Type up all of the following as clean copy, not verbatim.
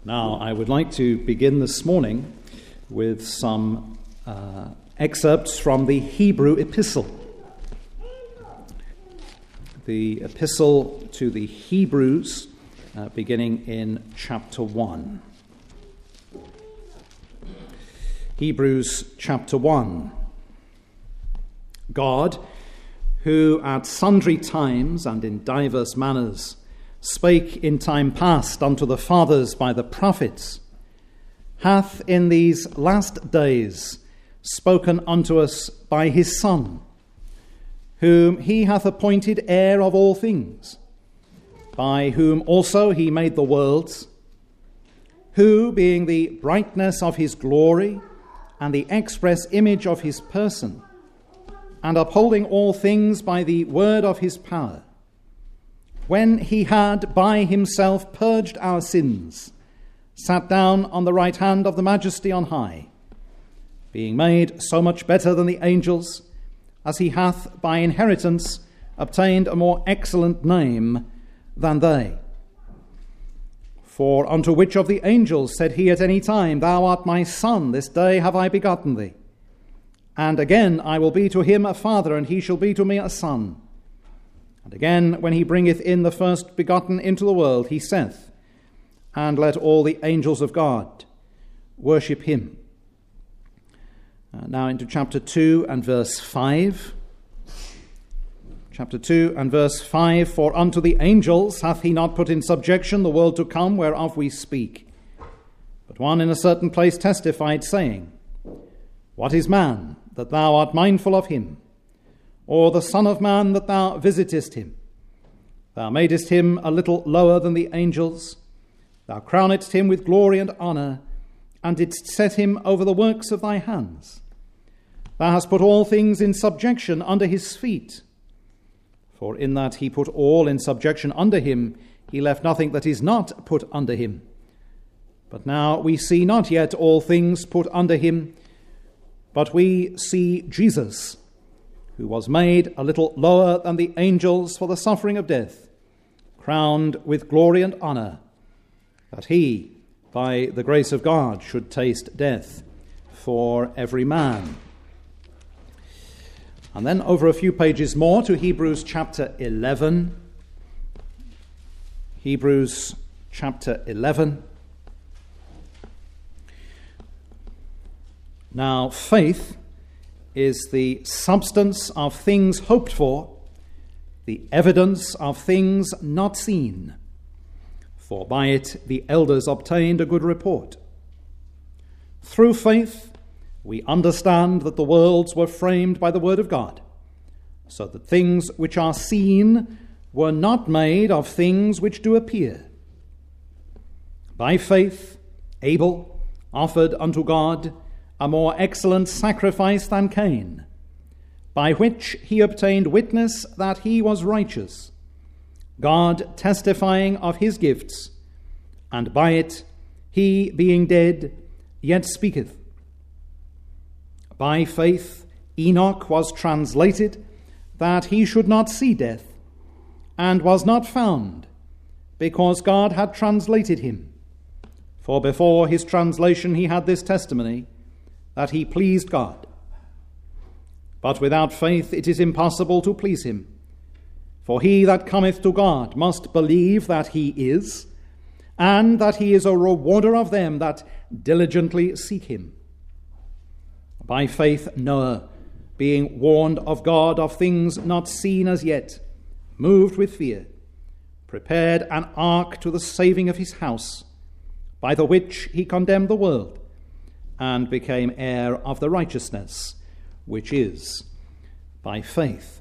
Now, I would like to begin this morning with some excerpts from the Hebrew epistle. The epistle to the Hebrews, beginning in chapter 1. Hebrews chapter 1. God, who at sundry times and in divers manners spake in time past unto the fathers by the prophets, hath in these last days spoken unto us by his Son, whom he hath appointed heir of all things, by whom also he made the worlds, who, being the brightness of his glory and the express image of his person, and upholding all things by the word of his power, when he had by himself purged our sins, sat down on the right hand of the Majesty on high, being made so much better than the angels, as he hath by inheritance obtained a more excellent name than they. For unto which of the angels said he at any time, Thou art my Son, this day have I begotten thee? And again, I will be to him a father, and he shall be to me a son. And again, when he bringeth in the first begotten into the world, he saith, And let all the angels of God worship him. Now into chapter 2 and verse 5. Chapter 2 and verse 5, For unto the angels hath he not put in subjection the world to come, whereof we speak. But one in a certain place testified, saying, What is man, that thou art mindful of him? Or the Son of Man, that thou visitest him? Thou madest him a little lower than the angels. Thou crownedst him with glory and honour, and didst set him over the works of thy hands. Thou hast put all things in subjection under his feet. For in that he put all in subjection under him, he left nothing that is not put under him. But now we see not yet all things put under him, but we see Jesus, who was made a little lower than the angels for the suffering of death, crowned with glory and honour, that he, by the grace of God, should taste death for every man. And then over a few pages more to Hebrews chapter 11. Hebrews chapter 11. Now, faith is the substance of things hoped for, the evidence of things not seen. For by it the elders obtained a good report. Through faith we understand that the worlds were framed by the word of God, so that things which are seen were not made of things which do appear. By faith Abel offered unto God a more excellent sacrifice than Cain, by which he obtained witness that he was righteous, God testifying of his gifts, and by it he, being dead, yet speaketh. By faith Enoch was translated, that he should not see death, and was not found, because God had translated him. For before his translation he had this testimony, that he pleased God. But without faith it is impossible to please him. For he that cometh to God must believe that he is, and that he is a rewarder of them that diligently seek him. By faith Noah, being warned of God of things not seen as yet, moved with fear, prepared an ark to the saving of his house, by the which he condemned the world, and became heir of the righteousness which is by faith.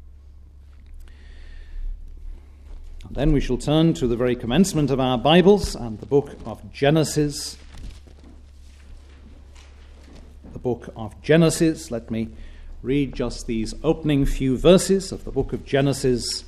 And then we shall turn to the very commencement of our Bibles and the book of Genesis. The book of Genesis. Let me read just these opening few verses of the book of Genesis.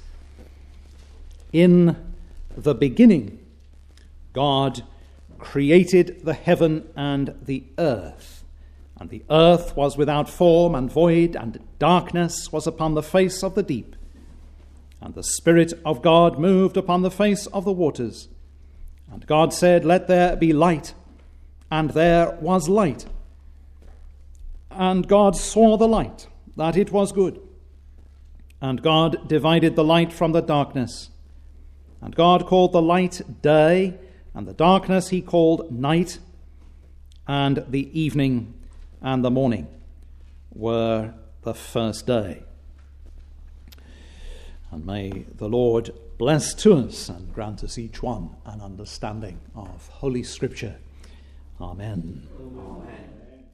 In the beginning, God created the heaven and the earth. And the earth was without form and void, and darkness was upon the face of the deep. And the Spirit of God moved upon the face of the waters. And God said, "Let there be light." And there was light. And God saw the light, that it was good. And God divided the light from the darkness. And God called the light day, and the darkness he called night. And the evening and the morning were the first day. And may the Lord bless to us and grant us each one an understanding of Holy Scripture. Amen. Amen.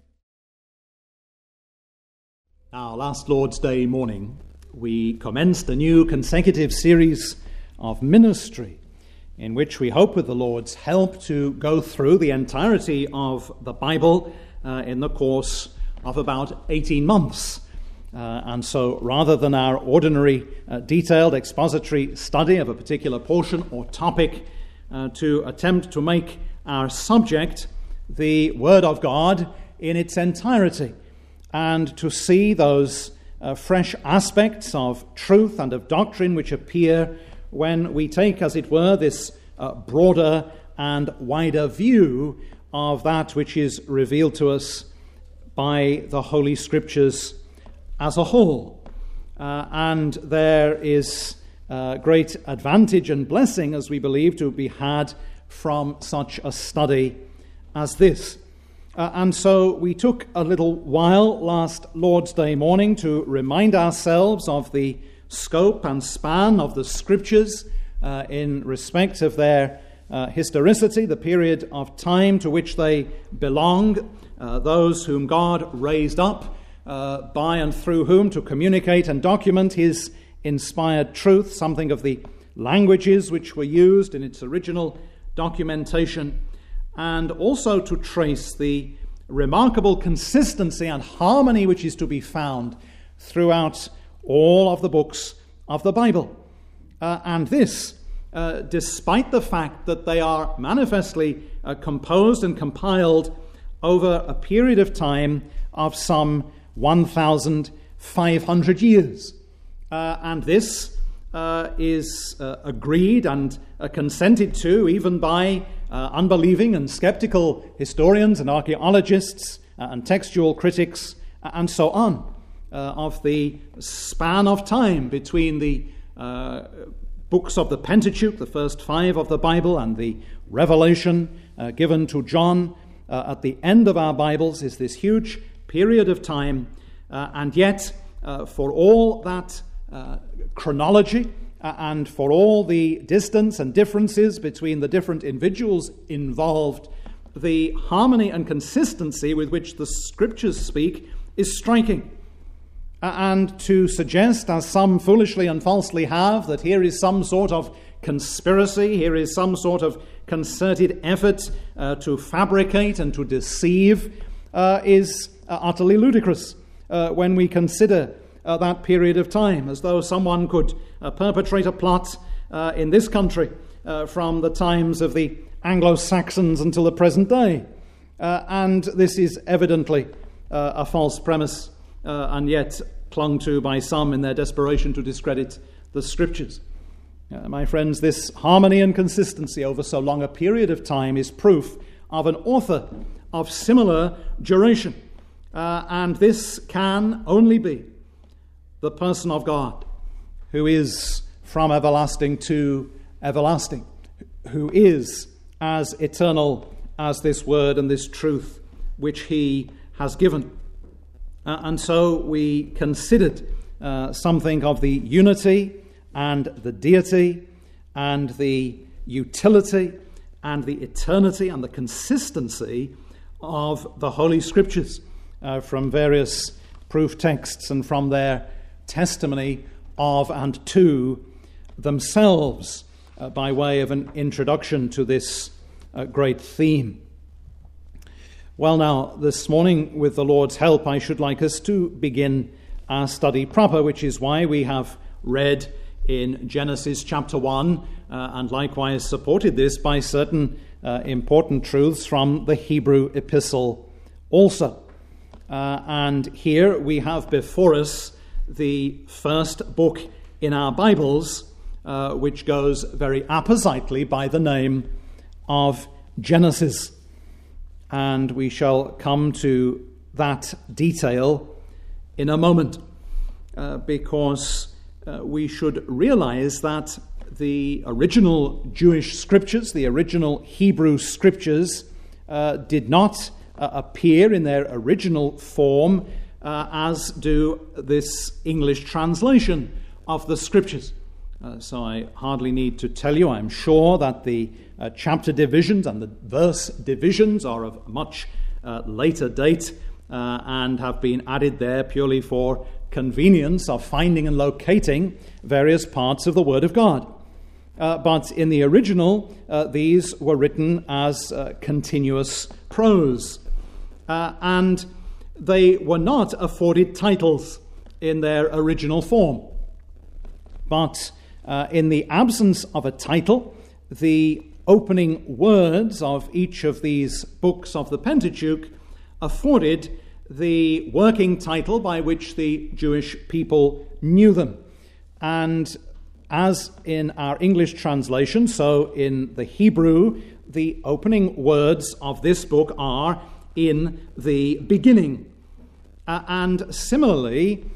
Now, last Lord's Day morning, we commenced a new consecutive series of ministry in which we hope with the Lord's help to go through the entirety of the Bible in the course of about 18 months. And so rather than our ordinary detailed expository study of a particular portion or topic, to attempt to make our subject the Word of God in its entirety, and to see those fresh aspects of truth and of doctrine which appear when we take, as it were, this broader and wider view of that which is revealed to us by the Holy Scriptures as a whole. And there is great advantage and blessing, as we believe, to be had from such a study as this. And so we took a little while last Lord's Day morning to remind ourselves of the scope and span of the Scriptures in respect of their historicity, the period of time to which they belong, those whom God raised up by and through whom to communicate and document his inspired truth, something of the languages which were used in its original documentation, and also to trace the remarkable consistency and harmony which is to be found throughout all of the books of the Bible. And this, despite the fact that they are manifestly composed and compiled over a period of time of some 1,500 years. And this is agreed and consented to even by unbelieving and skeptical historians and archaeologists and textual critics and so on, of the span of time between the books of the Pentateuch, the first 5 of the Bible, and the revelation given to John at the end of our Bibles is this huge period of time, and yet for all that chronology and for all the distance and differences between the different individuals involved, the harmony and consistency with which the Scriptures speak is striking. And to suggest, as some foolishly and falsely have, that here is some sort of conspiracy, here is some sort of concerted effort to fabricate and to deceive, is utterly ludicrous when we consider that period of time, as though someone could perpetrate a plot in this country from the times of the Anglo-Saxons until the present day. And this is evidently a false premise, and yet clung to by some in their desperation to discredit the Scriptures. My friends, this harmony and consistency over so long a period of time is proof of an author of similar duration. And this can only be the person of God, who is from everlasting to everlasting, who is as eternal as this word and this truth which he has given. And so we considered something of the unity and the deity and the utility and the eternity and the consistency of the Holy Scriptures from various proof texts and from their testimony of and to themselves by way of an introduction to this great theme. Well, now, this morning, with the Lord's help, I should like us to begin our study proper, which is why we have read in Genesis chapter 1 and likewise supported this by certain important truths from the Hebrew epistle also. And here we have before us the first book in our Bibles, which goes very appositely by the name of Genesis. And we shall come to that detail in a moment, because we should realize that the original Jewish scriptures, the original Hebrew scriptures, did not appear in their original form as do this English translation of the scriptures. So I hardly need to tell you, I'm sure, that the chapter divisions and the verse divisions are of much later date and have been added there purely for convenience of finding and locating various parts of the Word of God. But in the original, these were written as continuous prose. And they were not afforded titles in their original form. But in the absence of a title, the opening words of each of these books of the Pentateuch afforded the working title by which the Jewish people knew them. And as in our English translation, so in the Hebrew, the opening words of this book are "in the beginning." And similarly,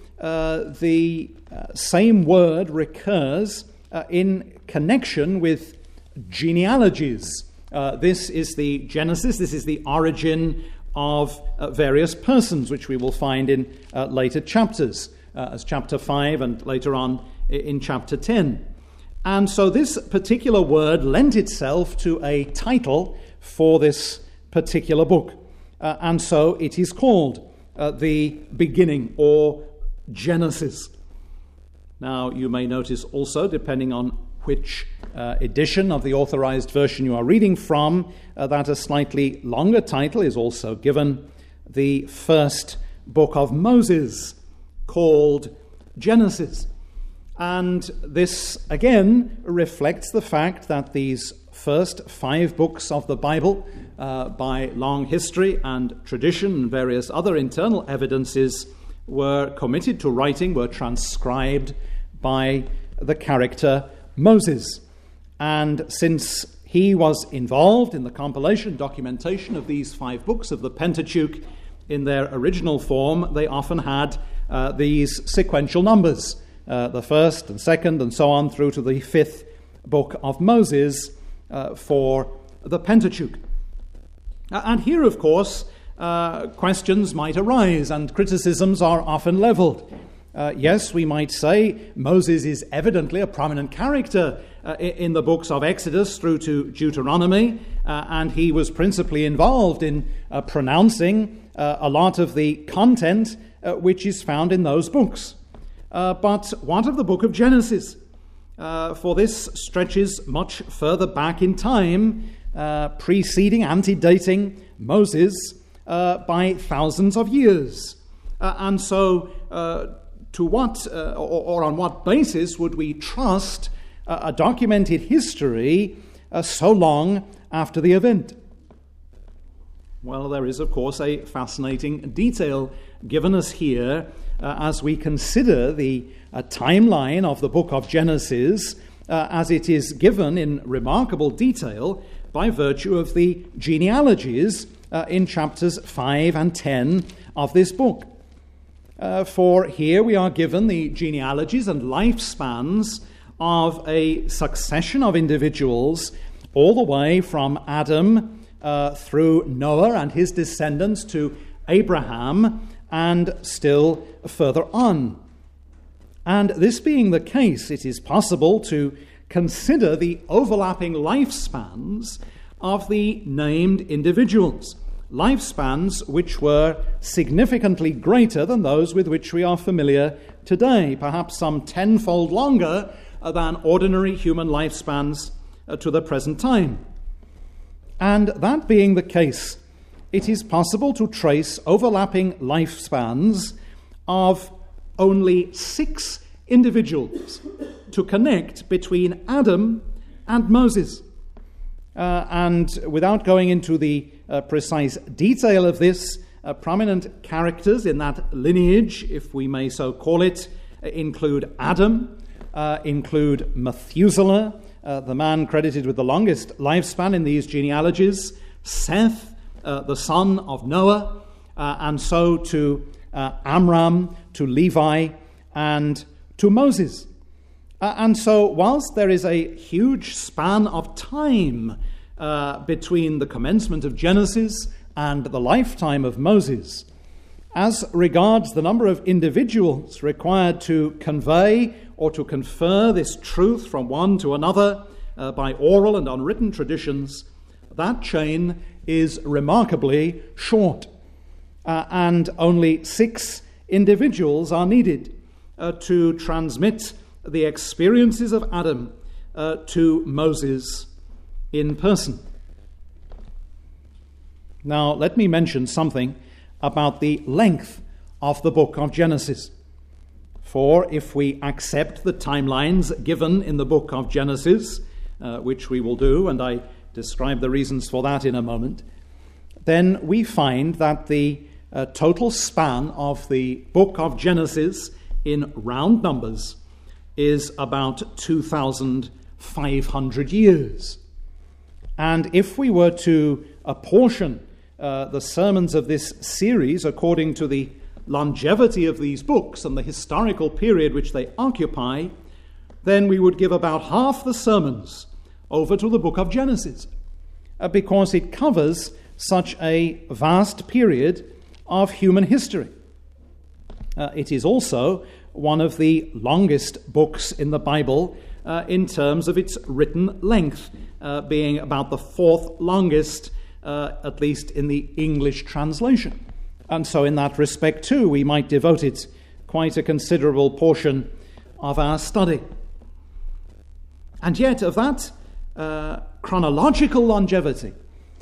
the same word recurs in connection with genealogies. This is the genesis, this is the origin of various persons, which we will find in later chapters, as chapter 5 and later on in chapter 10. And so this particular word lent itself to a title for this particular book. And so it is called the beginning, or Genesis. Now, you may notice also, depending on which edition of the Authorized Version you are reading from, that a slightly longer title is also given, the first book of Moses, called Genesis. And this, again, reflects the fact that these first 5 books of the Bible, by long history and tradition and various other internal evidences, were committed to writing, were transcribed by the character Moses. And since he was involved in the compilation, documentation of these 5 books of the Pentateuch in their original form, they often had these sequential numbers, the first and second and so on through to the 5th book of Moses for the Pentateuch. And here, of course, questions might arise and criticisms are often leveled. Yes, we might say Moses is evidently a prominent character in the books of Exodus through to Deuteronomy, and he was principally involved in pronouncing a lot of the content which is found in those books. But what of the book of Genesis? For this stretches much further back in time, preceding, antedating Moses by thousands of years. And so to what or on what basis would we trust a documented history so long after the event? Well, there is, of course, a fascinating detail given us here as we consider the timeline of the book of Genesis, as it is given in remarkable detail by virtue of the genealogies in chapters 5 and 10 of this book. For here we are given the genealogies and lifespans of a succession of individuals all the way from Adam through Noah and his descendants to Abraham and still further on. And this being the case, it is possible to consider the overlapping lifespans of the named individuals, lifespans which were significantly greater than those with which we are familiar today, perhaps some tenfold longer than ordinary human lifespans to the present time. And that being the case, it is possible to trace overlapping lifespans of only 6 individuals to connect between Adam and Moses. And without going into the precise detail of this, prominent characters in that lineage, if we may so call it, include Adam, include Methuselah, the man credited with the longest lifespan in these genealogies, Seth, the son of Noah, and so to Amram, to Levi, and to Moses. And so whilst there is a huge span of time between the commencement of Genesis and the lifetime of Moses, as regards the number of individuals required to convey or to confer this truth from one to another by oral and unwritten traditions, that chain is remarkably short. And only 6 individuals are needed to transmit the experiences of Adam to Moses in person. Now, let me mention something about the length of the book of Genesis. For if we accept the timelines given in the book of Genesis, which we will do, and I describe the reasons for that in a moment, then we find that the total span of the book of Genesis in round numbers is about 2,500 years. And if we were to apportion the sermons of this series according to the longevity of these books and the historical period which they occupy, then we would give about half the sermons over to the book of Genesis, because it covers such a vast period of human history. It is also one of the longest books in the Bible in terms of its written length, being about the 4th longest, at least in the English translation. And so in that respect too, we might devote it quite a considerable portion of our study. And yet of that chronological longevity,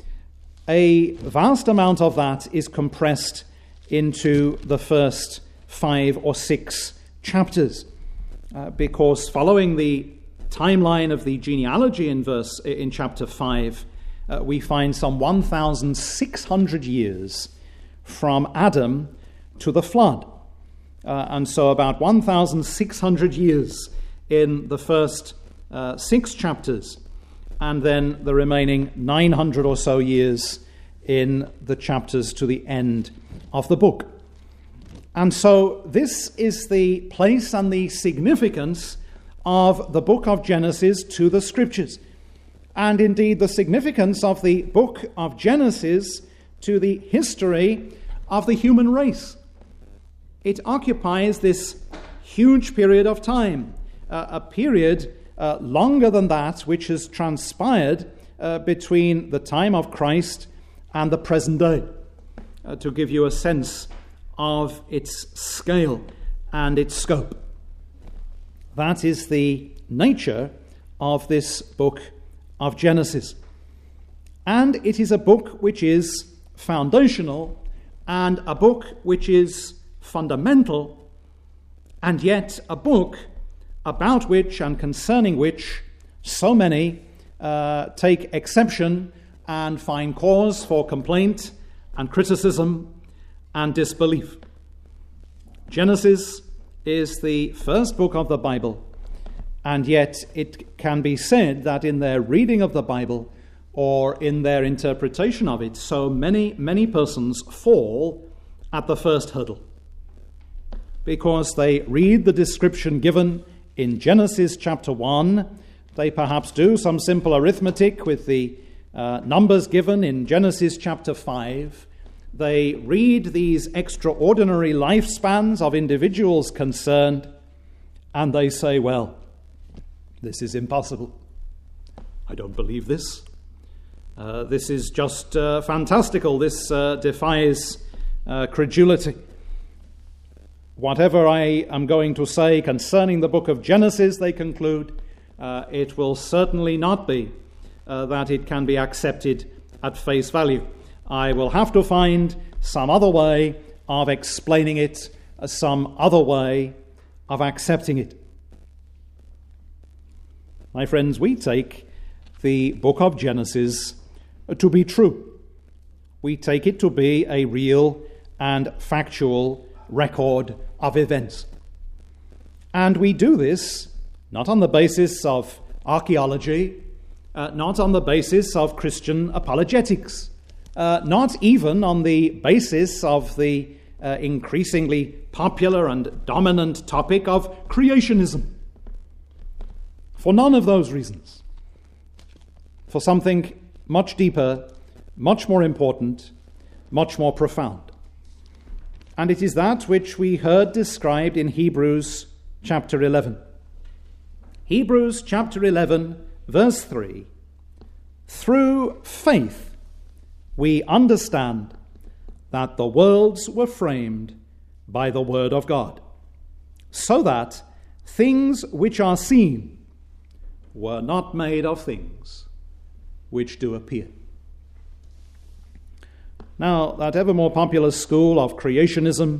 a vast amount of that is compressed into the first 5 or 6 chapters, because following the timeline of the genealogy in chapter 5, we find some 1,600 years from Adam to the flood. And so about 1,600 years in the first 6 chapters, and then the remaining 900 or so years in the chapters to the end of the book. And so this is the place and the significance of the book of Genesis to the Scriptures, and indeed the significance of the book of Genesis to the history of the human race. It occupies this huge period of time, a period longer than that which has transpired between the time of Christ and the present day, to give you a sense of its scale and its scope. That is the nature of this book of Genesis. And it is a book which is foundational and a book which is fundamental, and yet a book about which and concerning which so many take exception and find cause for complaint and criticism and disbelief. Genesis is the first book of the Bible, and yet it can be said that in their reading of the Bible or in their interpretation of it, so many persons fall at the first hurdle, because they read the description given in Genesis chapter 1. They perhaps do some simple arithmetic with the numbers given in Genesis chapter 5. They read these extraordinary lifespans of individuals concerned, and they say, well, this is impossible. I don't believe this. This is just fantastical. This defies credulity. Whatever I am going to say concerning the book of Genesis, they conclude, it will certainly not be that it can be accepted at face value. I will have to find some other way of explaining it, some other way of accepting it. My friends, we take the book of Genesis to be true. We take it to be a real and factual record of events. And we do this not on the basis of archaeology, not on the basis of Christian apologetics, not even on the basis of the increasingly popular and dominant topic of creationism. For none of those reasons. For something much deeper, much more important, much more profound. And it is that which we heard described in Hebrews chapter 11. Hebrews chapter 11, verse 3. Through faith we understand that the worlds were framed by the word of God, so that things which are seen were not made of things which do appear. Now, that ever more popular school of creationism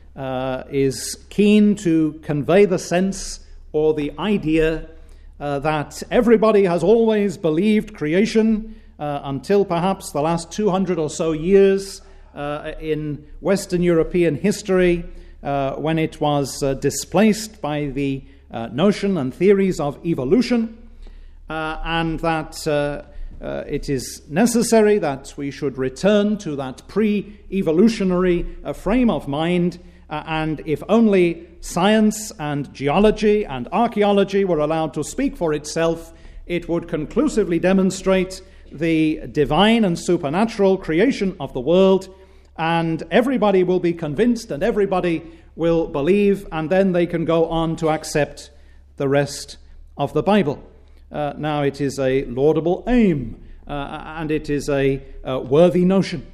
is keen to convey the sense or the idea that everybody has always believed creation until perhaps the last 200 or so years in Western European history, when it was displaced by the notion and theories of evolution, and that it is necessary that we should return to that pre-evolutionary frame of mind, and if only science and geology and archaeology were allowed to speak for itself, it would conclusively demonstrate the divine and supernatural creation of the world, and everybody will be convinced and everybody will believe, and then they can go on to accept the rest of the Bible. Now, it is a laudable aim, and it is a worthy notion,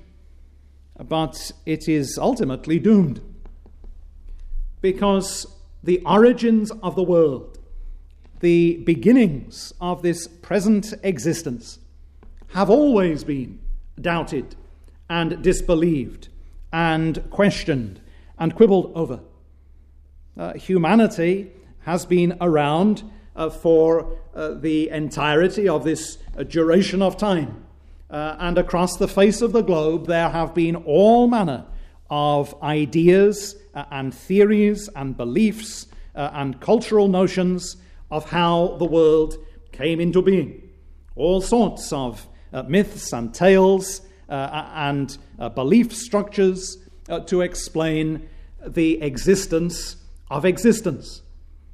but it is ultimately doomed, because the origins of the world, the beginnings of this present existence, have always been doubted and disbelieved and questioned and quibbled over. Humanity has been around for the entirety of this duration of time. And across the face of the globe, there have been all manner of ideas and theories and beliefs and cultural notions of how the world came into being. All sorts of myths and tales and belief structures to explain the existence of existence.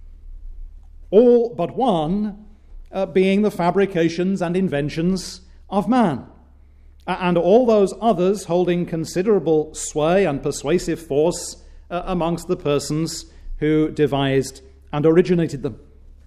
All but one being the fabrications and inventions of man, and all those others holding considerable sway and persuasive force amongst the persons who devised and originated them.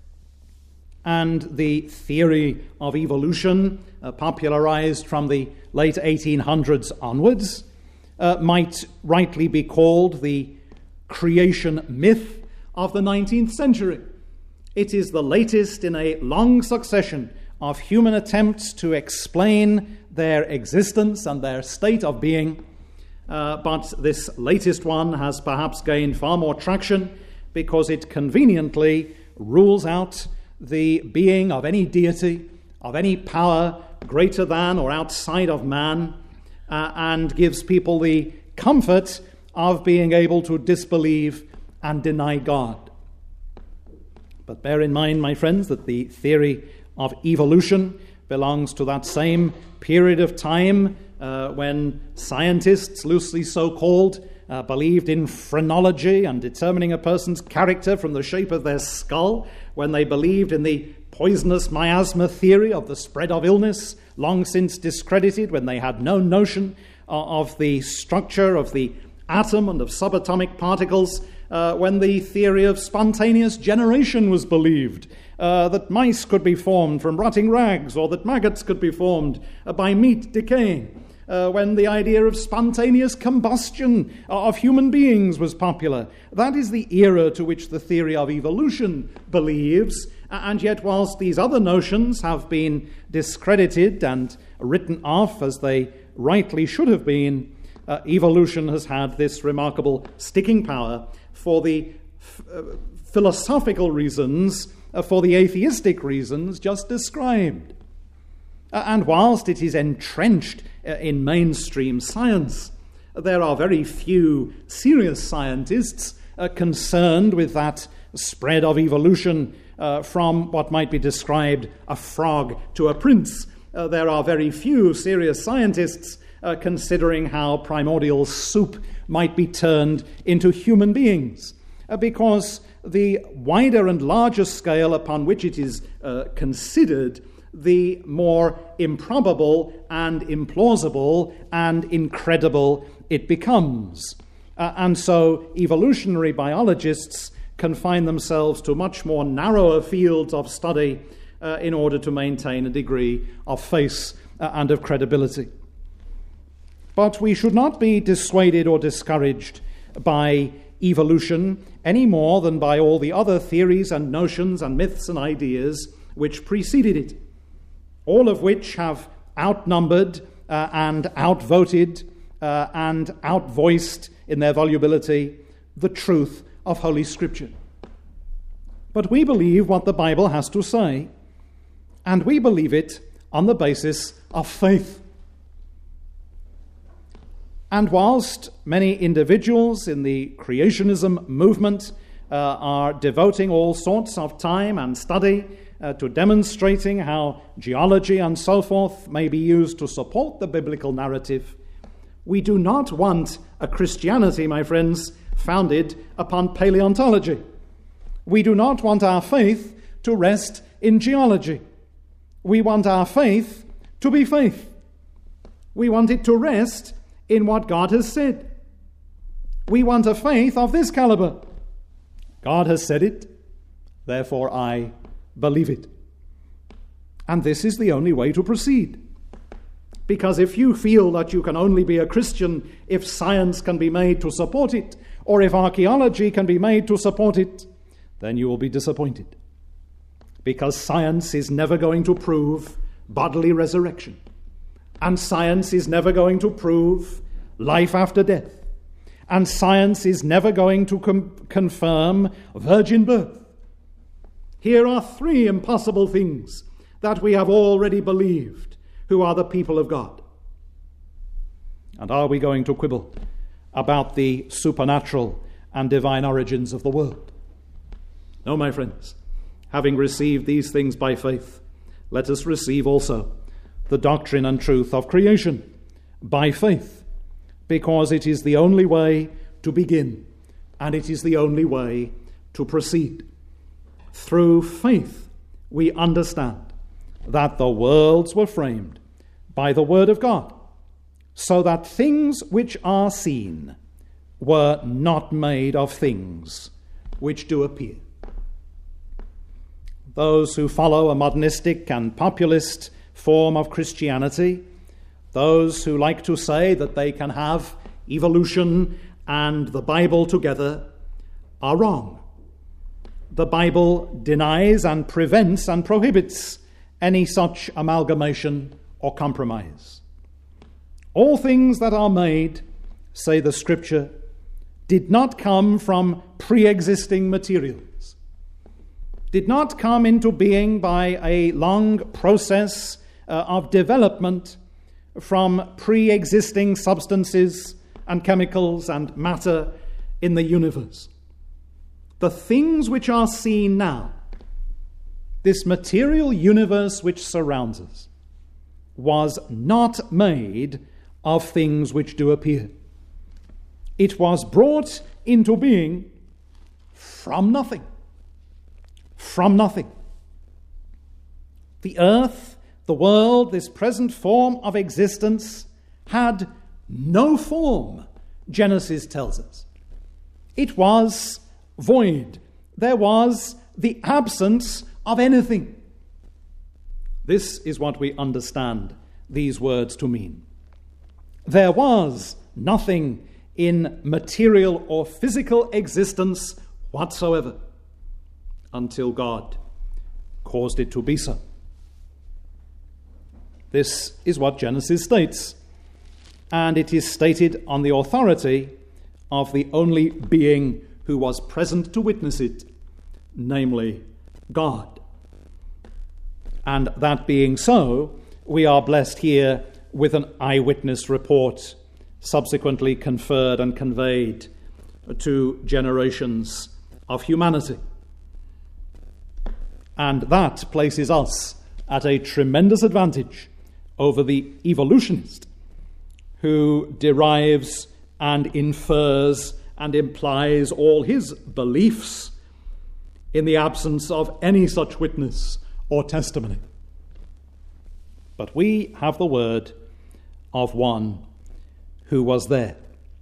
And the theory of evolution, popularized from the late 1800s onwards, might rightly be called the creation myth of the 19th century. It is the latest in a long succession of human attempts to explain their existence and their state of being, but this latest one has perhaps gained far more traction because it conveniently rules out the being of any deity, of any power greater than or outside of man, and gives people the comfort of being able to disbelieve and deny God. But bear in mind, my friends, that the theory of evolution belongs to that same period of time when scientists, loosely so called, believed in phrenology and determining a person's character from the shape of their skull, when they believed in the poisonous miasma theory of the spread of illness, long since discredited, when they had no notion of the structure of the atom and of subatomic particles, when the theory of spontaneous generation was believed, that mice could be formed from rotting rags, or that maggots could be formed by meat decaying, when the idea of spontaneous combustion of human beings was popular. That is the era to which the theory of evolution believes, and yet whilst these other notions have been discredited and written off as they rightly should have been, evolution has had this remarkable sticking power for the philosophical reasons, for the atheistic reasons just described. And whilst it is entrenched in mainstream science, there are very few serious scientists concerned with that spread of evolution from what might be described a frog to a prince. There are very few serious scientists considering how primordial soup might be turned into human beings, because the wider and larger scale upon which it is considered, the more improbable and implausible and incredible it becomes. And so evolutionary biologists confine themselves to much more narrower fields of study in order to maintain a degree of faith and of credibility. But we should not be dissuaded or discouraged by evolution any more than by all the other theories and notions and myths and ideas which preceded it, all of which have outnumbered and outvoted and outvoiced in their volubility the truth of Holy Scripture. But we believe what the Bible has to say, and we believe it on the basis of faith. And whilst many individuals in the creationism movement are devoting all sorts of time and study to demonstrating how geology and so forth may be used to support the biblical narrative, we do not want a Christianity, my friends, founded upon paleontology. We do not want our faith to rest in geology. We want our faith to be faith. We want it to rest in what God has said. We want a faith of this caliber. God has said it, therefore I believe it. And this is the only way to proceed. Because if you feel that you can only be a Christian if science can be made to support it, or if archaeology can be made to support it, then you will be disappointed. Because science is never going to prove bodily resurrection. And science is never going to prove life after death. And science is never going to confirm virgin birth. Here are three impossible things that we have already believed, who are the people of God. And are we going to quibble about the supernatural and divine origins of the world? No, my friends. Having received these things by faith, let us receive also the doctrine and truth of creation by faith, because it is the only way to begin, and it is the only way to proceed. Through faith, we understand that the worlds were framed by the word of God, so that things which are seen were not made of things which do appear. Those who follow a modernistic and populist form of Christianity, those who like to say that they can have evolution and the Bible together, are wrong. The Bible denies and prevents and prohibits any such amalgamation or compromise. All things that are made, say the Scripture, did not come from pre-existing materials, did not come into being by a long process of development from pre-existing substances and chemicals and matter in the universe. The things which are seen now, this material universe which surrounds us, was not made of things which do appear. It was brought into being from nothing. From nothing. The earth, the world, this present form of existence had no form, Genesis tells us. It was void. There was the absence of anything. This is what we understand these words to mean. There was nothing in material or physical existence whatsoever until God caused it to be so. This is what Genesis states, and it is stated on the authority of the only being who was present to witness it, namely God. And that being so, we are blessed here with an eyewitness report, subsequently conferred and conveyed to generations of humanity. And that places us at a tremendous advantage over the evolutionist who derives and infers and implies all his beliefs in the absence of any such witness or testimony. But we have the word of one who was there.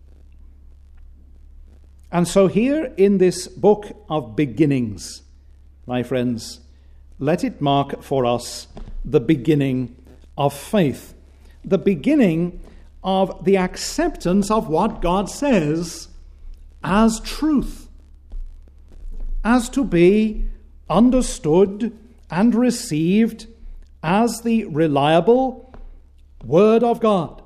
And so here in this book of beginnings, my friends, let it mark for us the beginning of faith, the beginning of the acceptance of what God says as truth, as to be understood and received as the reliable Word of God.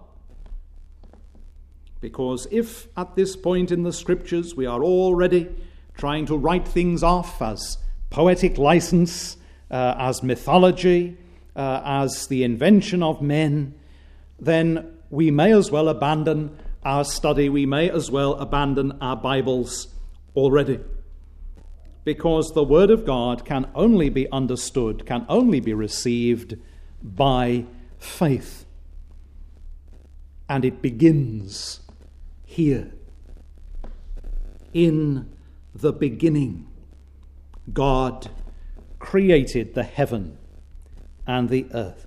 Because if at this point in the Scriptures we are already trying to write things off as poetic license, as mythology, as the invention of men, then we may as well abandon our study, we may as well abandon our Bibles already. Because the Word of God can only be understood, can only be received by faith. And it begins here. In the beginning, God created the heaven and the earth.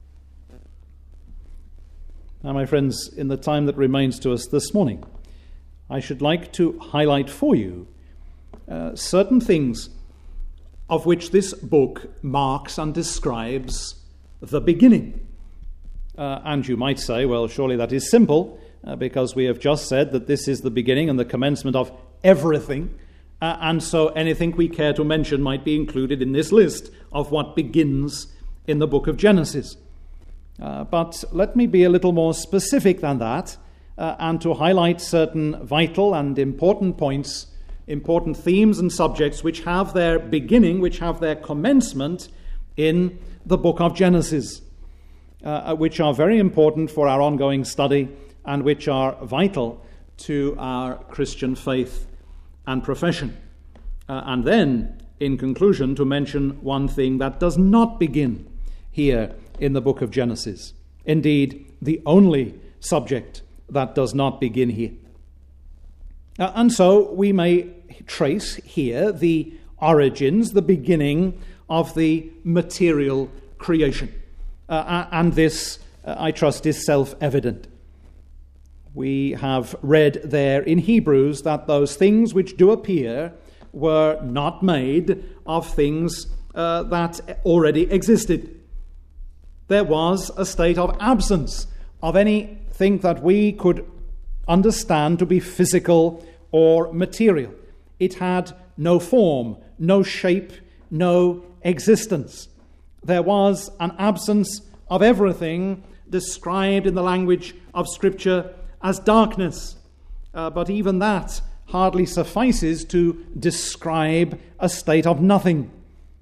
Now, my friends, in the time that remains to us this morning, I should like to highlight for you certain things of which this book marks and describes the beginning. And you might say, well, surely that is simple, because we have just said that this is the beginning and the commencement of everything, and so anything we care to mention might be included in this list of what begins in the book of Genesis. But let me be a little more specific than that, and to highlight certain vital and important points, important themes and subjects which have their beginning, which have their commencement in the book of Genesis, which are very important for our ongoing study and which are vital to our Christian faith and profession. And then, in conclusion, to mention one thing that does not begin here in the book of Genesis. Indeed, the only subject that does not begin here. And so we may trace here the origins, the beginning of the material creation. And this, I trust, is self-evident. We have read there in Hebrews that those things which do appear were not made of things that already existed. There was a state of absence of anything that we could understand to be physical or material. It had no form, no shape, no existence. There was an absence of everything described in the language of Scripture as darkness. But even that hardly suffices to describe a state of nothing.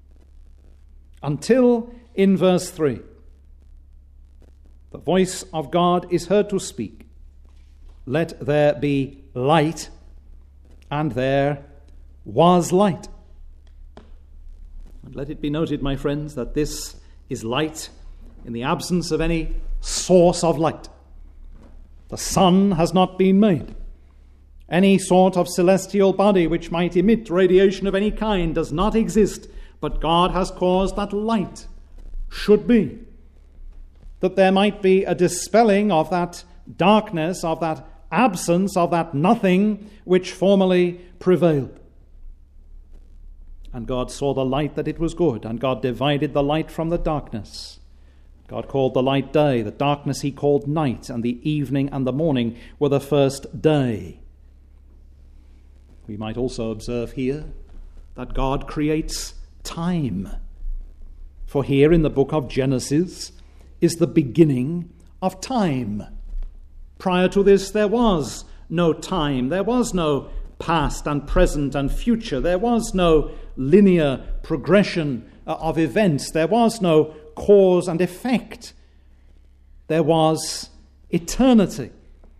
Until in verse 3, the voice of God is heard to speak, "Let there be light," and there was light. And let it be noted, my friends, that this is light in the absence of any source of light. The sun has not been made. Any sort of celestial body which might emit radiation of any kind does not exist, but God has caused that light should be, that there might be a dispelling of that darkness, of that absence, of that nothing which formerly prevailed. And God saw the light that it was good, and God divided the light from the darkness. God called the light day, the darkness he called night, and the evening and the morning were the first day. We might also observe here that God creates time. For here in the book of Genesis is the beginning of time. Prior to this, there was no time. There was no past and present and future. There was no linear progression of events. There was no cause and effect. There was eternity.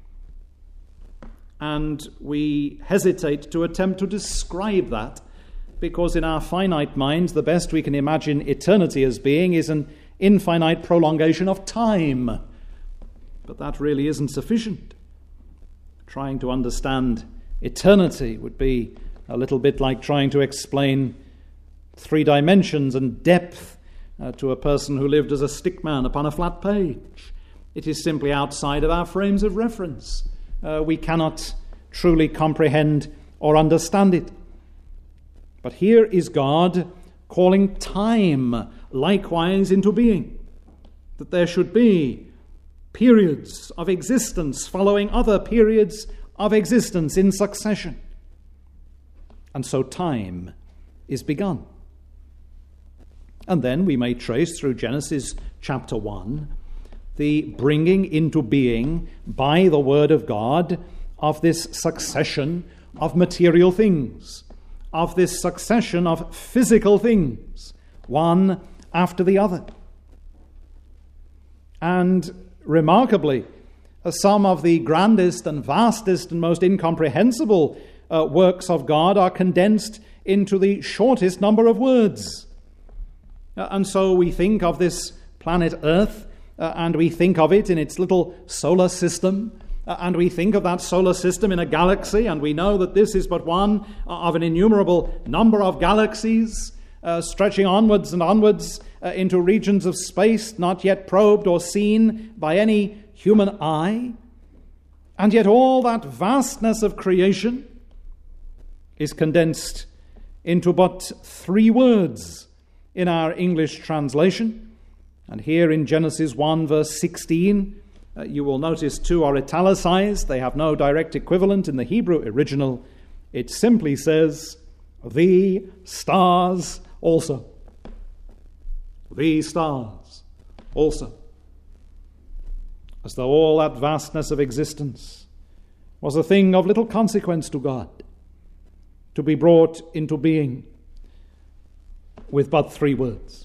And we hesitate to attempt to describe that because in our finite minds, the best we can imagine eternity as being is an infinite prolongation of time. But that really isn't sufficient. Trying to understand eternity would be a little bit like trying to explain 3 dimensions and depth to a person who lived as a stickman upon a flat page. It is simply outside of our frames of reference. We cannot truly comprehend or understand it. But here is God calling time likewise into being, that there should be periods of existence following other periods of existence in succession. And so time is begun. And then we may trace through Genesis chapter 1 the bringing into being by the word of God of this succession of material things, of this succession of physical things, one after the other. And remarkably, some of the grandest and vastest and most incomprehensible works of God are condensed into the shortest number of words. And so we think of this planet Earth, and we think of it in its little solar system, and we think of that solar system in a galaxy, and we know that this is but one of an innumerable number of galaxies stretching onwards and onwards into regions of space not yet probed or seen by any human eye. And yet all that vastness of creation is condensed into but 3 words in our English translation. And here in Genesis 1 verse 16, you will notice 2 are italicized. They have no direct equivalent in the Hebrew original. It simply says, the stars also. The stars also. As though all that vastness of existence was a thing of little consequence to God, to be brought into being with but 3 words.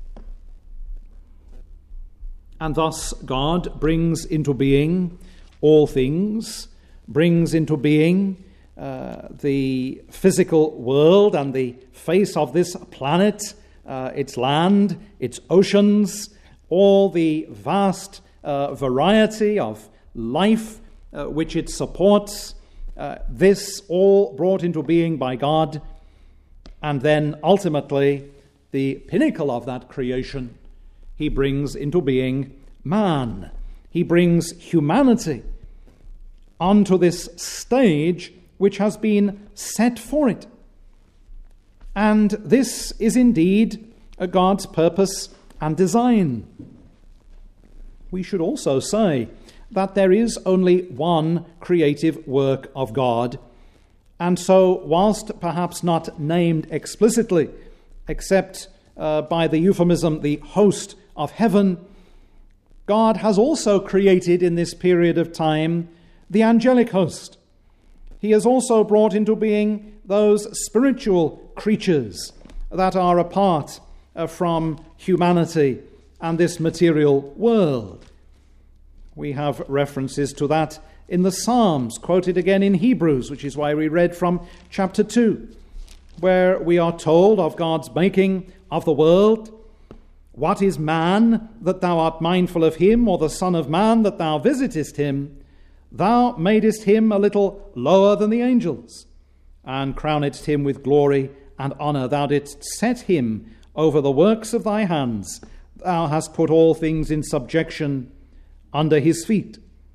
And thus God brings into being all things, brings into being the physical world and the face of this planet, its land, its oceans, all the vast variety of life which it supports, this all brought into being by God. And then ultimately, the pinnacle of that creation, he brings into being man. He brings humanity onto this stage which has been set for it. And this is indeed God's purpose and design. We should also say that there is only one creative work of God. And so, whilst perhaps not named explicitly, except by the euphemism, the host of heaven, God has also created in this period of time the angelic host. He has also brought into being those spiritual creatures that are apart from humanity and this material world. We have references to that in the Psalms, quoted again in Hebrews, which is why we read from chapter 2, where we are told of God's making of the world. What is man that thou art mindful of him, or the son of man that thou visitest him? Thou madest him a little lower than the angels, and crownedst him with glory and honour. Thou didst set him over the works of thy hands. Thou hast put all things in subjection under his feet.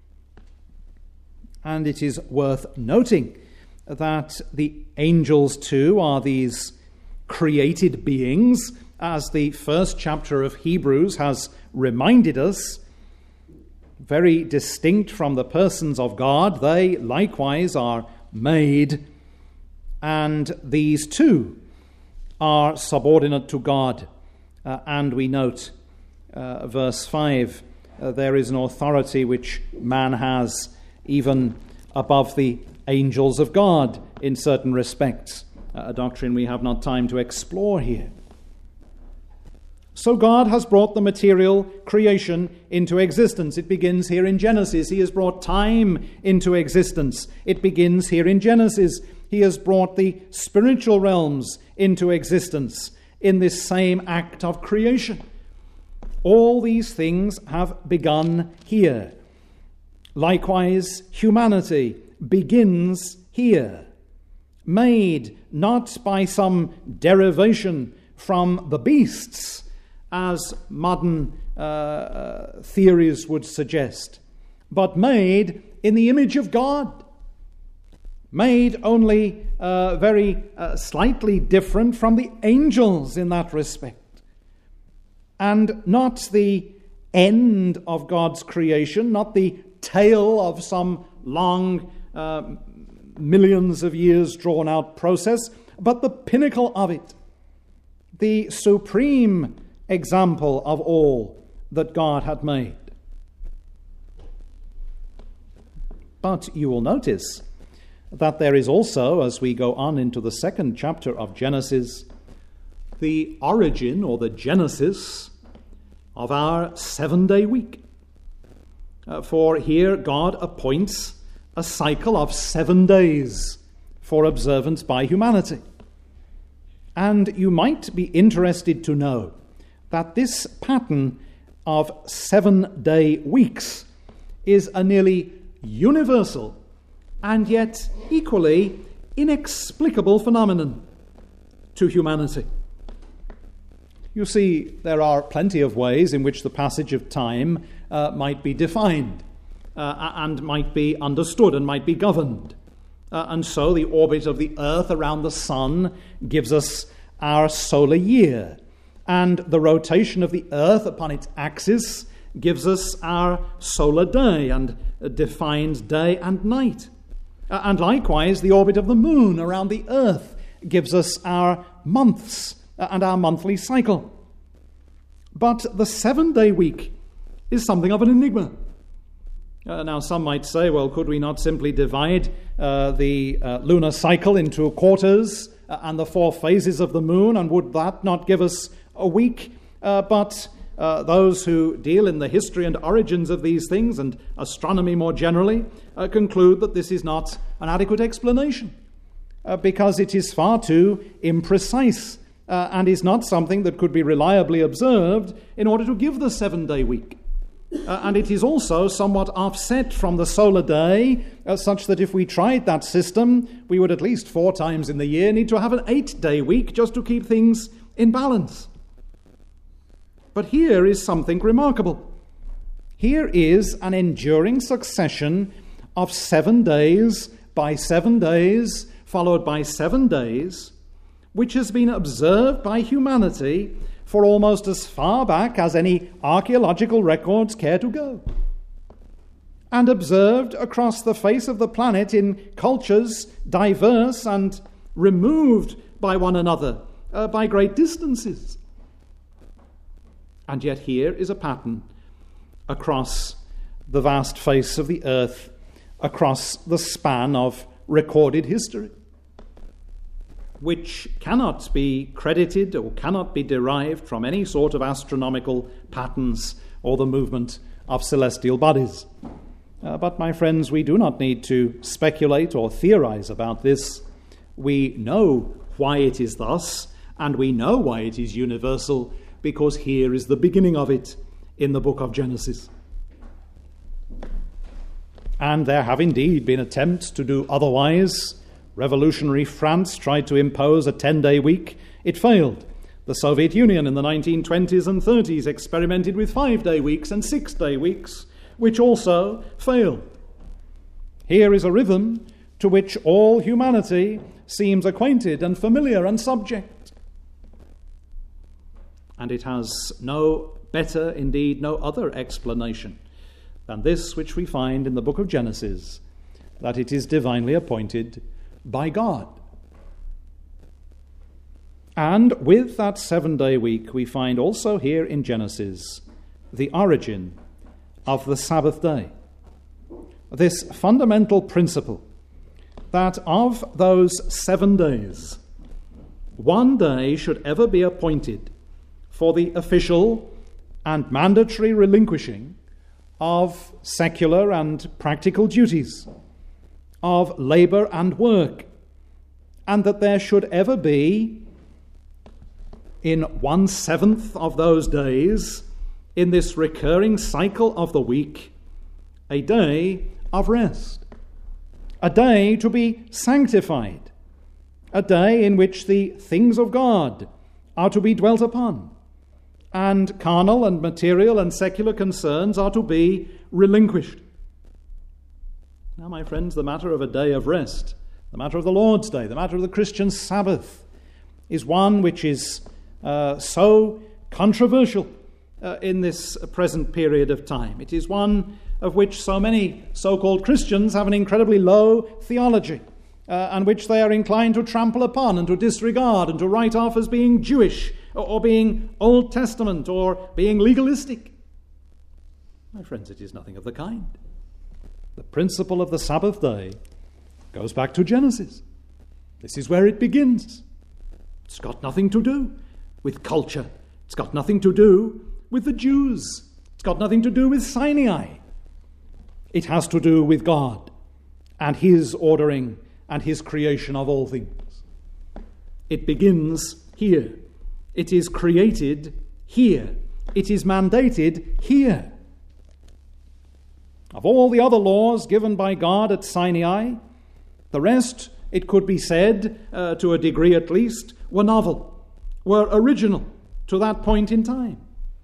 And it is worth noting that the angels too are these created beings, as the first chapter of Hebrews has reminded us, very distinct from the persons of God. They likewise are made, and these too are subordinate to God. And we note verse 5, there is an authority which man has even above the angels of God in certain respects, a doctrine we have not time to explore here. So God has brought the material creation into existence. It begins here in Genesis. He has brought time into existence. It begins here in Genesis. he has brought the spiritual realms into existence in this same act of creation. All these things have begun here. Likewise, humanity begins here, made not by some derivation from the beasts, as modern theories would suggest, but made in the image of God, made only very slightly different from the angels in that respect, and not the end of God's creation, not the tail of some long millions of years drawn out process, but the pinnacle of it, the supreme example of all that God had made. But you will notice that there is also, as we go on into the second chapter of Genesis, the origin or the genesis of our 7-day week. For here God appoints a cycle of 7 days for observance by humanity. And you might be interested to know that this pattern of 7-day weeks is a nearly universal and yet equally inexplicable phenomenon to humanity. You see, there are plenty of ways in which the passage of time might be defined and might be understood and might be governed. And so the orbit of the earth around the sun gives us our solar year, and the rotation of the earth upon its axis gives us our solar day and defines day and night. And likewise, the orbit of the moon around the earth gives us our months and our monthly cycle. But the 7-day week is something of an enigma. Now, some might say, well, could we not simply divide the lunar cycle into quarters and the 4 phases of the moon, and would that not give us a week? But those who deal in the history and origins of these things, and astronomy more generally, conclude that this is not an adequate explanation, because it is far too imprecise and is not something that could be reliably observed in order to give the 7-day week. And it is also somewhat offset from the solar day, such that if we tried that system, we would at least 4 times in the year need to have an 8-day week just to keep things in balance. But here is something remarkable. Here is an enduring succession of 7 days by 7 days, followed by 7 days, which has been observed by humanity for almost as far back as any archaeological records care to go, and observed across the face of the planet in cultures diverse and removed by one another by great distances. And yet here is a pattern across the vast face of the earth, across the span of recorded history, which cannot be credited or cannot be derived from any sort of astronomical patterns or the movement of celestial bodies. But, my friends, we do not need to speculate or theorize about this. We know why it is thus, and we know why it is universal, because here is the beginning of it in the book of Genesis. And there have indeed been attempts to do otherwise. Revolutionary France tried to impose a 10-day week. It failed. The Soviet Union in the 1920s and 30s experimented with 5-day weeks and 6-day weeks, which also failed. Here is a rhythm to which all humanity seems acquainted and familiar and subject. And it has no better, indeed no other explanation than this which we find in the book of Genesis, that it is divinely appointed by God. And with that 7-day week, we find also here in Genesis the origin of the Sabbath day. This fundamental principle that of those 7 days, 1 day should ever be appointed for the official and mandatory relinquishing of secular and practical duties, of labor and work, and that there should ever be, in 1/7 of those days, in this recurring cycle of the week, a day of rest, a day to be sanctified, a day in which the things of God are to be dwelt upon, and carnal and material and secular concerns are to be relinquished. Now, my friends, the matter of a day of rest, the matter of the Lord's Day, the matter of the Christian Sabbath, is one which is so controversial in this present period of time. It is one of which so many so-called Christians have an incredibly low theology, and which they are inclined to trample upon and to disregard and to write off as being Jewish or being Old Testament or being legalistic. My friends, it is nothing of the kind. The principle of the Sabbath day goes back to Genesis. This is where it begins. It's got nothing to do with culture. It's got nothing to do with the Jews. It's got nothing to do with Sinai. It has to do with God and his ordering and his creation of all things. It begins here. It is created here. It is mandated here. Of all the other laws given by God at Sinai, the rest, it could be said, to a degree at least, were novel, were original to that point in time.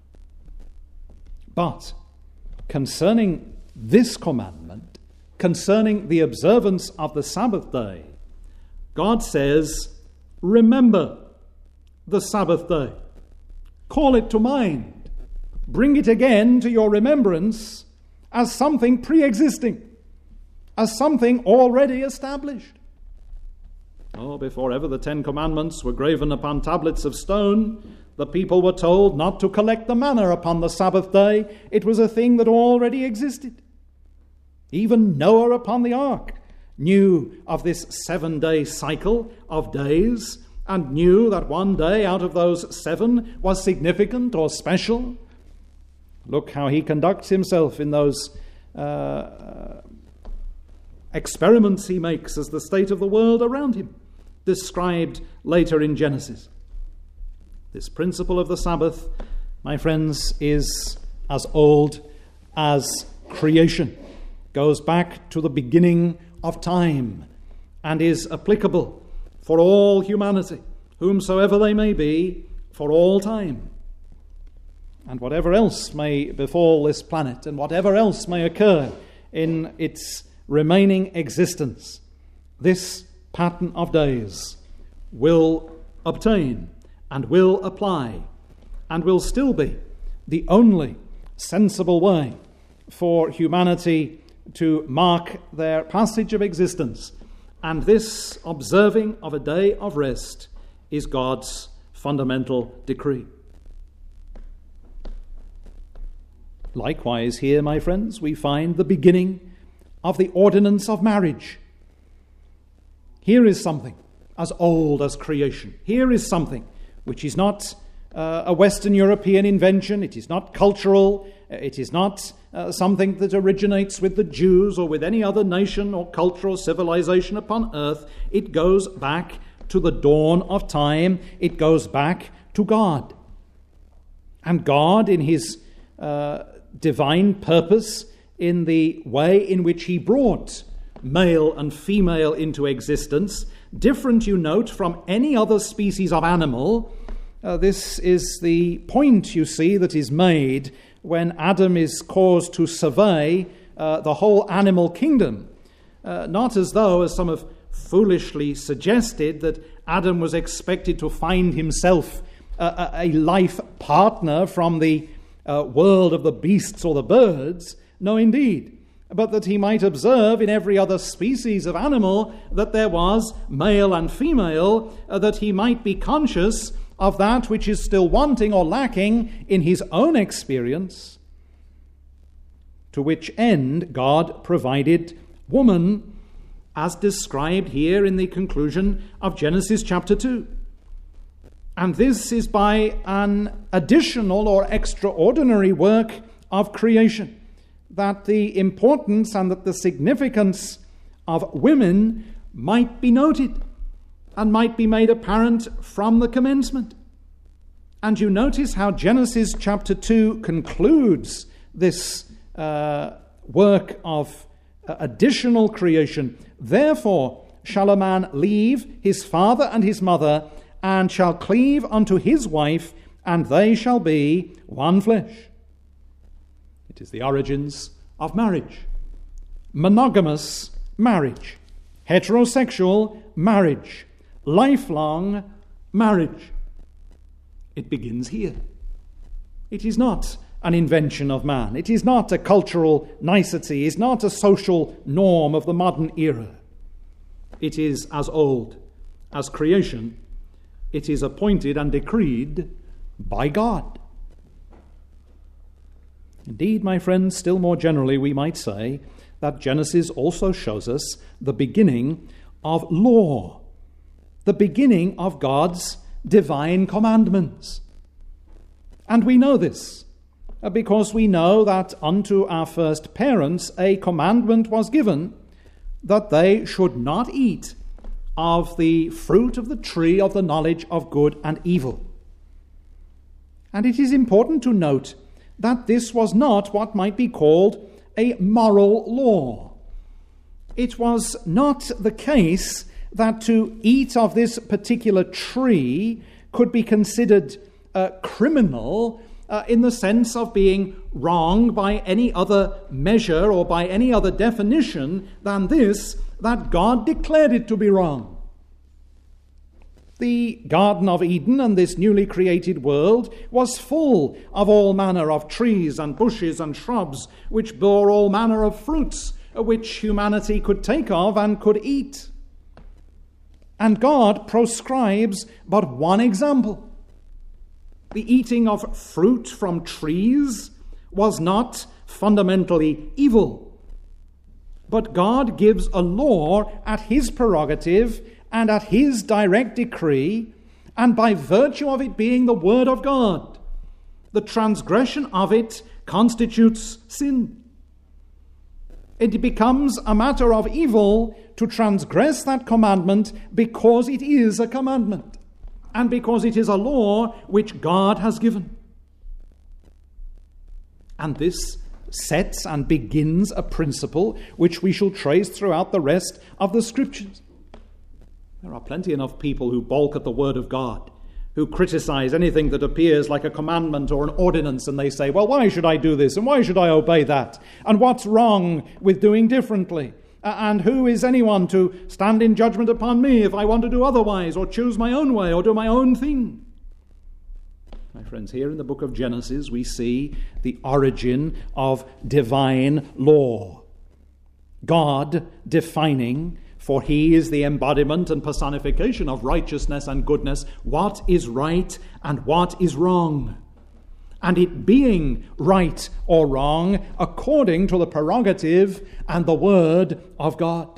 But concerning this commandment, concerning the observance of the Sabbath day, God says, remember the Sabbath day. Call it to mind. Bring it again to your remembrance as something pre-existing, as something already established. Oh, before ever the 10 Commandments were graven upon tablets of stone, the people were told not to collect the manna upon the Sabbath day. It was a thing that already existed. Even Noah upon the ark knew of this 7-day cycle of days and knew that one day out of those 7 was significant or special. Look how he conducts himself in those experiments he makes as the state of the world around him, described later in Genesis. This principle of the Sabbath, my friends, is as old as creation, goes back to the beginning of time, and is applicable for all humanity, whomsoever they may be, for all time. And whatever else may befall this planet, and whatever else may occur in its remaining existence, this pattern of days will obtain and will apply and will still be the only sensible way for humanity to mark their passage of existence. And this observing of a day of rest is God's fundamental decree. Likewise, here, my friends, we find the beginning of the ordinance of marriage. Here is something as old as creation. Here is something which is not a Western European invention. It is not cultural. It is not something that originates with the Jews or with any other nation or culture or civilization upon earth. It goes back to the dawn of time. It goes back to God. And God, in his divine purpose, in the way in which he brought male and female into existence, different, you note, from any other species of animal. This is the point, you see, that is made when Adam is caused to survey the whole animal kingdom. Not as though, as some have foolishly suggested, that Adam was expected to find himself a life partner from the world of the beasts or the birds. No, indeed. But that he might observe in every other species of animal that there was male and female, that he might be conscious of that which is still wanting or lacking in his own experience, to which end God provided woman, as described here in the conclusion of Genesis chapter 2. And this is by an additional or extraordinary work of creation, that the importance and that the significance of women might be noted. and might be made apparent from the commencement. And you notice how Genesis chapter 2 concludes this work of additional creation. Therefore shall a man leave his father and his mother, and shall cleave unto his wife, and they shall be one flesh. It is the origins of marriage. Monogamous marriage. Heterosexual marriage. Lifelong marriage. It begins here. It is not an invention of man. It is not a cultural nicety. It is not a social norm of the modern era. It is as old as creation. It is appointed and decreed by God. Indeed, my friends, still more generally, we might say that Genesis also shows us the beginning of law, the beginning of God's divine commandments. And we know this because we know that unto our first parents a commandment was given that they should not eat of the fruit of the tree of the knowledge of good and evil. And it is important to note that this was not what might be called a moral law. It was not the case that to eat of this particular tree could be considered criminal in the sense of being wrong by any other measure or by any other definition than this, that God declared it to be wrong. The Garden of Eden and this newly created world was full of all manner of trees and bushes and shrubs which bore all manner of fruits which humanity could take of and could eat. And God proscribes but one example. The eating of fruit from trees was not fundamentally evil. But God gives a law at his prerogative and at his direct decree, and by virtue of it being the word of God, the transgression of it constitutes sin. It becomes a matter of evil to transgress that commandment because it is a commandment and because it is a law which God has given. And this sets and begins a principle which we shall trace throughout the rest of the Scriptures. There are plenty enough people who balk at the Word of God, who criticize anything that appears like a commandment or an ordinance, and they say, well, why should I do this, and why should I obey that? And what's wrong with doing differently? And who is anyone to stand in judgment upon me if I want to do otherwise, or choose my own way, or do my own thing? My friends, here in the book of Genesis, we see the origin of divine law. God defining, for he is the embodiment and personification of righteousness and goodness, what is right and what is wrong, and it being right or wrong according to the prerogative and the word of God.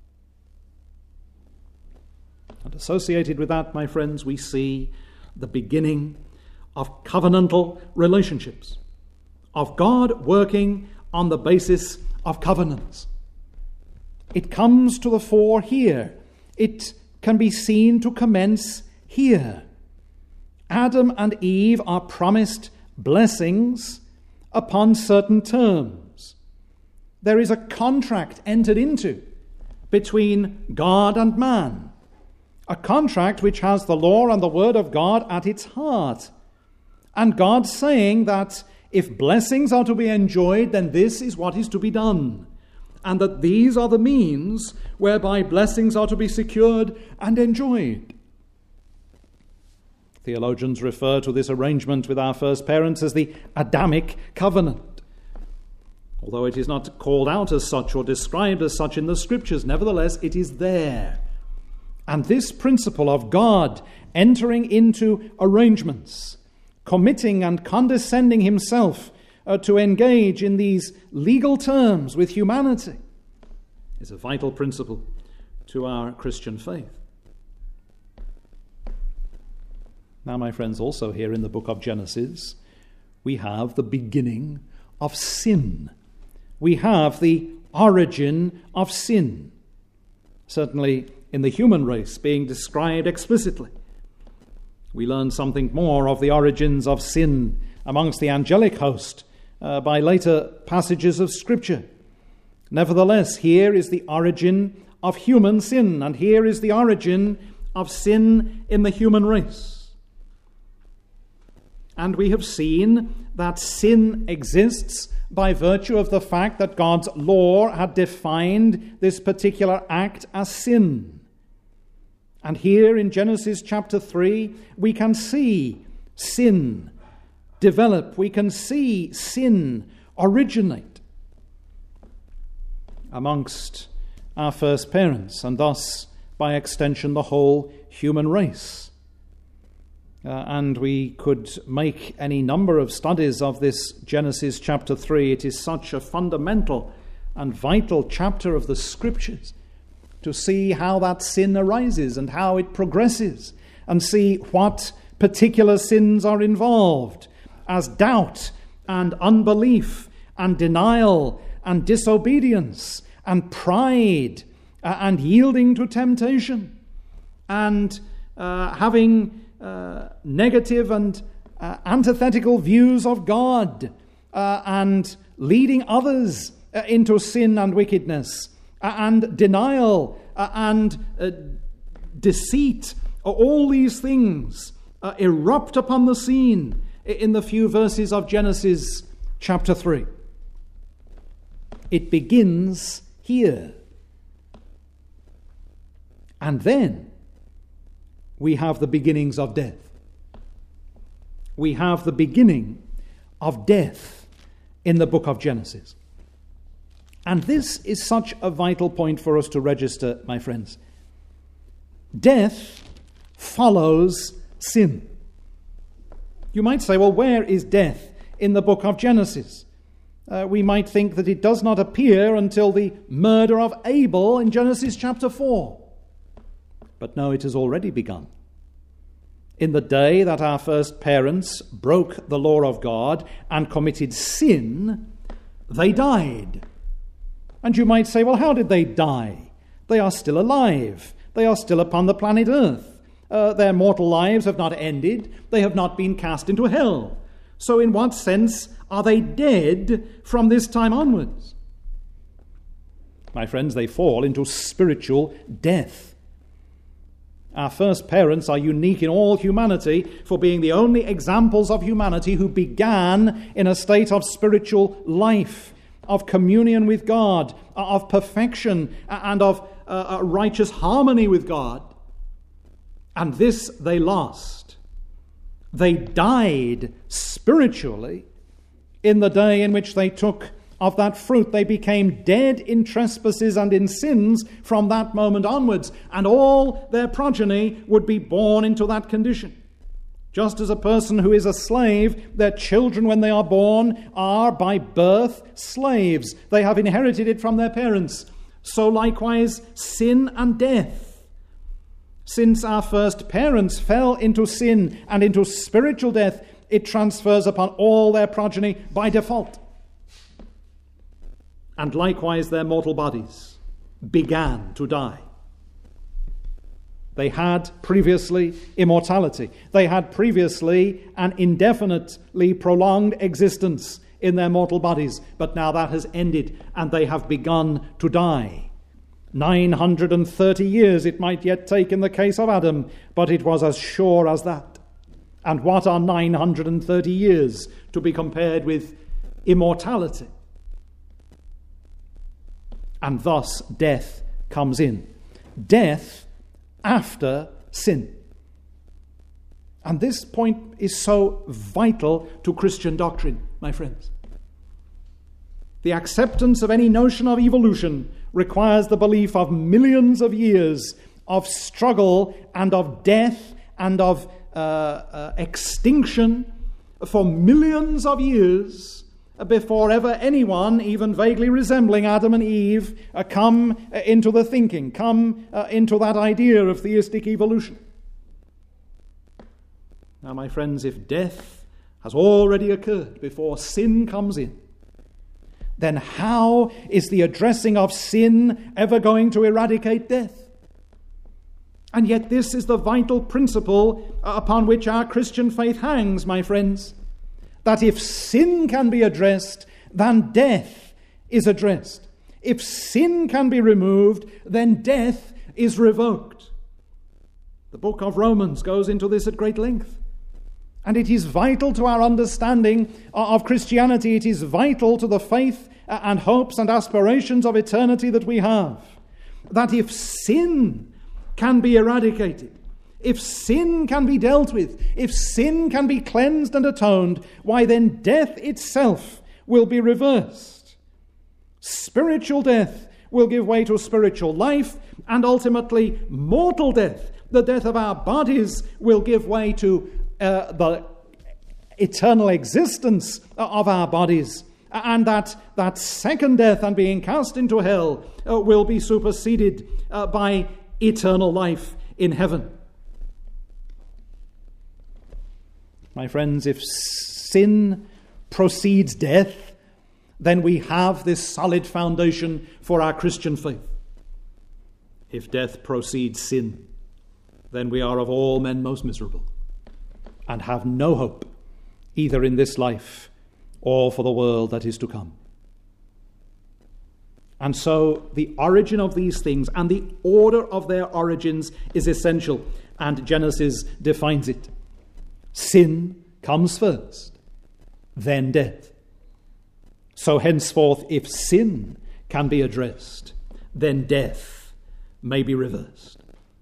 And associated with that, my friends, we see the beginning of covenantal relationships, of God working on the basis of covenants. It comes to the fore here. It can be seen to commence here. Adam and Eve are promised blessings upon certain terms. There is a contract entered into between God and man, a contract which has the law and the word of God at its heart. And God saying that if blessings are to be enjoyed, then this is what is to be done, and that these are the means whereby blessings are to be secured and enjoyed. Theologians refer to this arrangement with our first parents as the Adamic covenant. Although it is not called out as such or described as such in the Scriptures, nevertheless it is there. And this principle of God entering into arrangements, committing and condescending himself to engage in these legal terms with humanity, is a vital principle to our Christian faith. Now, my friends, also here in the book of Genesis, we have the beginning of sin. We have the origin of sin. Certainly, in the human race being described explicitly. We learn something more of the origins of sin amongst the angelic host by later passages of Scripture. Nevertheless, here is the origin of human sin, and here is the origin of sin in the human race. And we have seen that sin exists by virtue of the fact that God's law had defined this particular act as sin. And here in Genesis chapter 3, we can see sin develop. We can see sin originate amongst our first parents, and thus, by extension, the whole human race. And we could make any number of studies of this Genesis chapter 3. It is such a fundamental and vital chapter of the Scriptures to see how that sin arises and how it progresses, and see what particular sins are involved, as doubt and unbelief and denial and disobedience and pride and yielding to temptation and having negative and antithetical views of God and leading others into sin and wickedness and denial and deceit. All these things erupt upon the scene in the few verses of Genesis chapter 3. It begins here. And then we have the beginnings of death. We have the beginning of death in the book of Genesis. And this is such a vital point for us to register, my friends. Death follows sin. You might say, well, where is death in the book of Genesis? We might think that it does not appear until the murder of Abel in Genesis chapter 4. But no, it has already begun. In the day that our first parents broke the law of God and committed sin, they died. And you might say, well, how did they die? They are still alive. They are still upon the planet Earth. Their mortal lives have not ended. They have not been cast into hell. So in what sense are they dead from this time onwards? My friends, they fall into spiritual death. Our first parents are unique in all humanity for being the only examples of humanity who began in a state of spiritual life, of communion with God, of perfection, and of righteous harmony with God. And this they lost. They died spiritually in the day in which they took of that fruit. They became dead in trespasses and in sins from that moment onwards, and all their progeny would be born into that condition. Just as a person who is a slave, their children when they are born are by birth slaves. They have inherited it from their parents. So likewise, sin and death. Since our first parents fell into sin and into spiritual death, it transfers upon all their progeny by default. And likewise their mortal bodies began to die. They had previously immortality. They had previously an indefinitely prolonged existence in their mortal bodies, but now that has ended and they have begun to die. 930 years it might yet take in the case of Adam, but it was as sure as that. And what are 930 years to be compared with immortality? And thus death comes in. Death after sin. And this point is so vital to Christian doctrine, my friends. The acceptance of any notion of evolution requires the belief of millions of years of struggle and of death and of extinction for millions of years before ever anyone, even vaguely resembling Adam and Eve, come into the thinking, come into that idea of theistic evolution. Now, my friends, if death has already occurred before sin comes in, then how is the addressing of sin ever going to eradicate death? And yet this is the vital principle upon which our Christian faith hangs, my friends. That if sin can be addressed, then death is addressed. If sin can be removed, then death is revoked. The book of Romans goes into this at great length. And it is vital to our understanding of Christianity. It is vital to the faith and hopes and aspirations of eternity that we have. That if sin can be eradicated, if sin can be dealt with, if sin can be cleansed and atoned, why then death itself will be reversed. Spiritual death will give way to spiritual life, and ultimately mortal death, the death of our bodies, will give way to the eternal existence of our bodies. And that second death and being cast into hell will be superseded by eternal life in heaven. My friends, if sin precedes death, then we have this solid foundation for our Christian faith. If death precedes sin, then we are of all men most miserable and have no hope, either in this life or for the world that is to come. And so the origin of these things and the order of their origins is essential, and Genesis defines it. Sin comes first, then death. So henceforth, if sin can be addressed, then death may be reversed.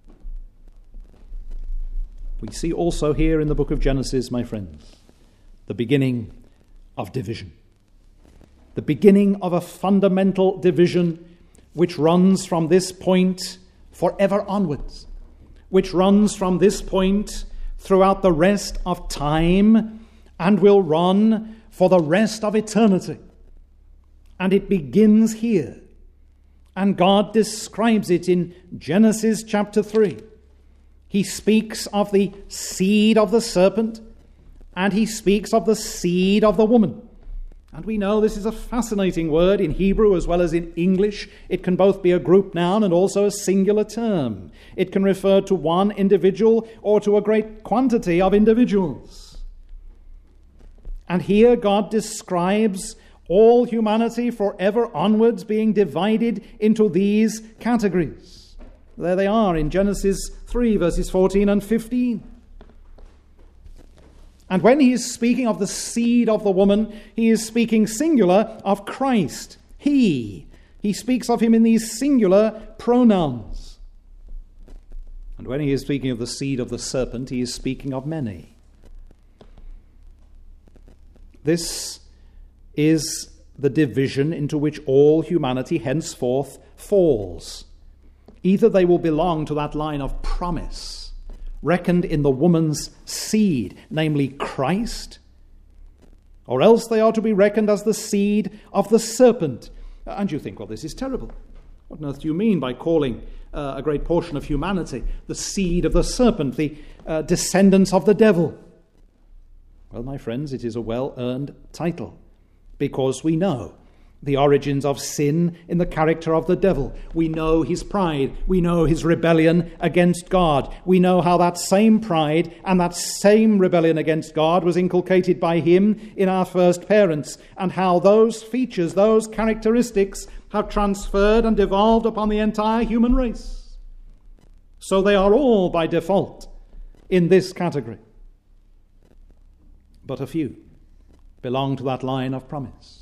We see also here in the book of Genesis, my friends, the beginning of division. The beginning of a fundamental division which runs from this point forever onwards, which runs from this point throughout the rest of time and will run for the rest of eternity. And it begins here. And God describes it in Genesis chapter 3. He speaks of the seed of the serpent, and he speaks of the seed of the woman. And we know this is a fascinating word in Hebrew as well as in English. It can both be a group noun and also a singular term. It can refer to one individual or to a great quantity of individuals. And here God describes all humanity forever onwards being divided into these categories. There they are in Genesis 3, verses 14 and 15. And when he is speaking of the seed of the woman, he is speaking singular of Christ. He speaks of him in these singular pronouns. And when he is speaking of the seed of the serpent, he is speaking of many. This is the division into which all humanity henceforth falls. Either they will belong to that line of promise, reckoned in the woman's seed, namely Christ, or else they are to be reckoned as the seed of the serpent. And you think, well, this is terrible. What on earth do you mean by calling a great portion of humanity the seed of the serpent, the descendants of the devil? Well, my friends, it is a well-earned title, because we know the origins of sin in the character of the devil. We know his pride. We know his rebellion against God. We know how that same pride and that same rebellion against God was inculcated by him in our first parents, and how those features, those characteristics have transferred and devolved upon the entire human race. So they are all by default in this category. But a few belong to that line of promise.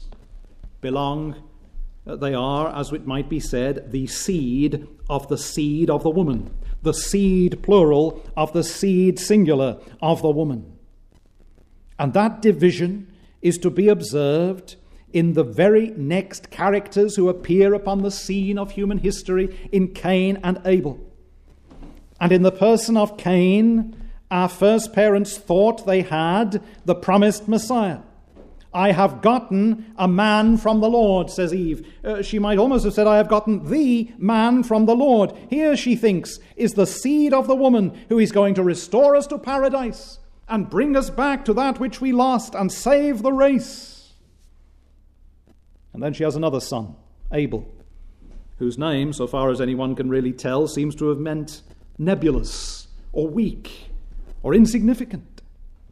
They are, as it might be said, the seed of the woman, the seed plural of the seed singular of the woman. And that division is to be observed in the very next characters who appear upon the scene of human history in Cain and Abel. And in the person of Cain, our first parents thought they had the promised Messiah. I have gotten a man from the Lord, says Eve. She might almost have said, I have gotten the man from the Lord. Here, she thinks, is the seed of the woman who is going to restore us to paradise and bring us back to that which we lost and save the race. And then she has another son, Abel, whose name, so far as anyone can really tell, seems to have meant nebulous or weak or insignificant.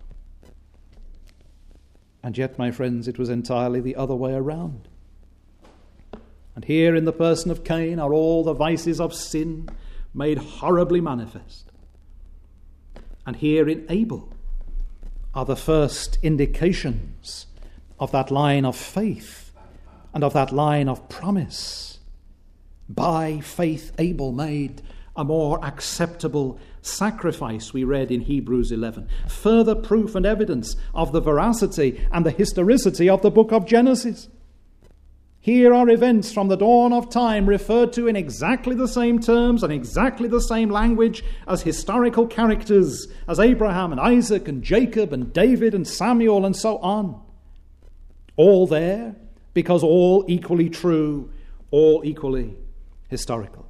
And yet, my friends, it was entirely the other way around. And here in the person of Cain are all the vices of sin made horribly manifest. And here in Abel are the first indications of that line of faith and of that line of promise. By faith Abel made a more acceptable sacrifice, we read in Hebrews 11. Further proof and evidence of the veracity and the historicity of the book of Genesis. Here are events from the dawn of time referred to in exactly the same terms and exactly the same language as historical characters, as Abraham and Isaac and Jacob and David and Samuel and so on. All there because all equally true, all equally historical.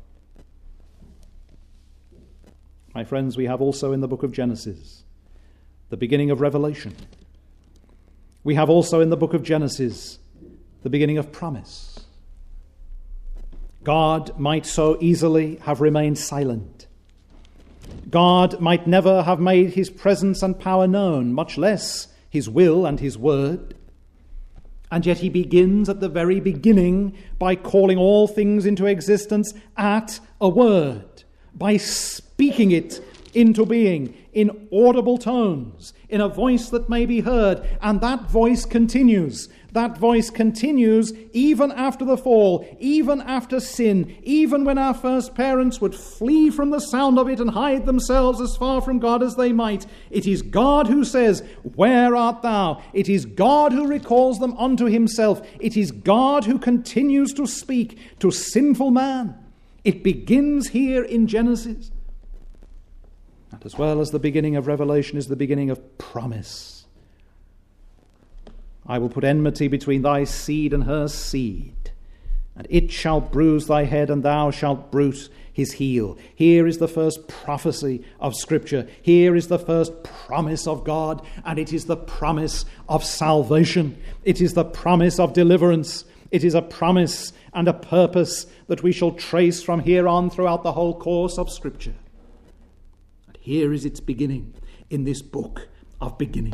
My friends, we have also in the book of Genesis the beginning of Revelation. We have also in the book of Genesis the beginning of promise. God might so easily have remained silent. God might never have made his presence and power known, much less his will and his word. And yet he begins at the very beginning by calling all things into existence at a word, by speaking it into being in audible tones, in a voice that may be heard. And that voice continues. That voice continues even after the fall, even after sin, even when our first parents would flee from the sound of it and hide themselves as far from God as they might. It is God who says, "Where art thou?" It is God who recalls them unto himself. It is God who continues to speak to sinful man. It begins here in Genesis. And as well as the beginning of Revelation is the beginning of promise. I will put enmity between thy seed and her seed, and it shall bruise thy head, and thou shalt bruise his heel. Here is the first prophecy of Scripture. Here is the first promise of God, and it is the promise of salvation. It is the promise of deliverance. It is a promise and a purpose that we shall trace from here on throughout the whole course of Scripture. And here is its beginning in this book of beginnings.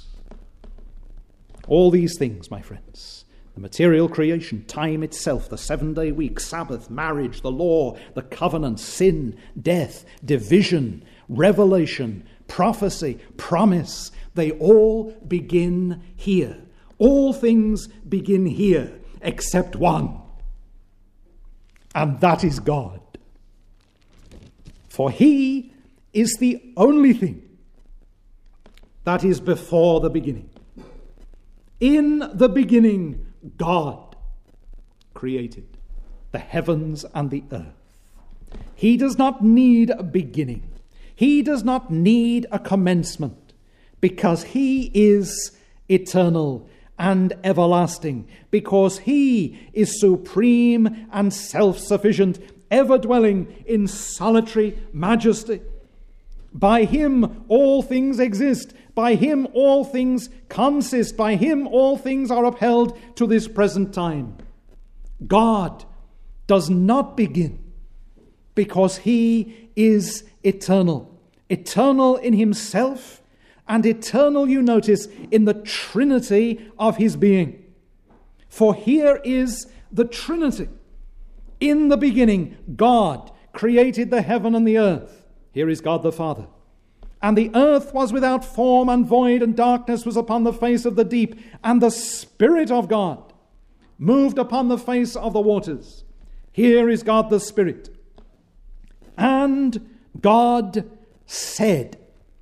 All these things, my friends, the material creation, time itself, the 7-day week, Sabbath, marriage, the law, the covenant, sin, death, division, revelation, prophecy, promise, they all begin here. All things begin here, except one. And that is God. For he is the only thing that is before the beginning. In the beginning, God created the heavens and the earth. He does not need a beginning. He does not need a commencement, because he is eternal and everlasting, because he is supreme and self-sufficient, ever dwelling in solitary majesty. By him all things exist. By him all things consist. By him all things are upheld to this present time. God does not begin, because he is eternal. Eternal in himself, and eternal, you notice, in the Trinity of his being. For here is the Trinity. In the beginning, God created the heaven and the earth. Here is God the Father. And the earth was without form and void, and darkness was upon the face of the deep. And the Spirit of God moved upon the face of the waters. Here is God the Spirit. And God said.